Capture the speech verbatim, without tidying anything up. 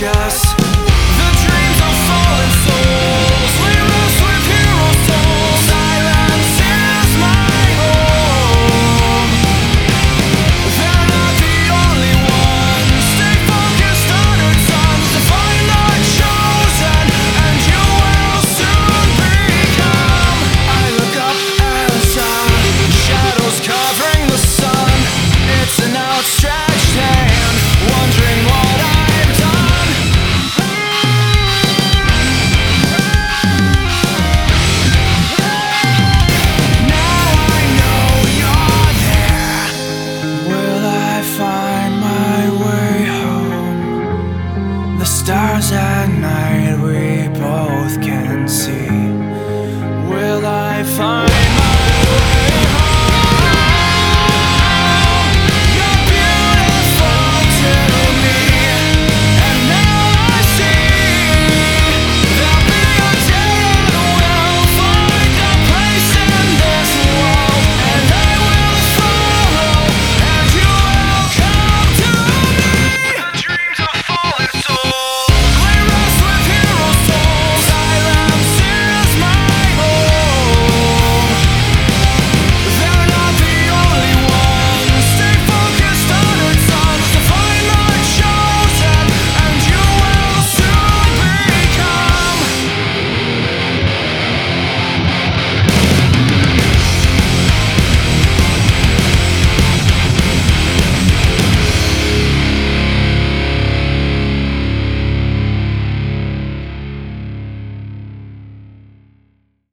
us. The dreams of fallen souls, we rest with heroes told. Silence is my home. They're not the only ones. Stay focused on our tongues to find the chosen, and you will soon become. I look up and saw shadows covering the sun. It's an outstretched hand, wondering what I've done. Now I know you're there. Will I find my way home? The stars at night we both can see. Will I find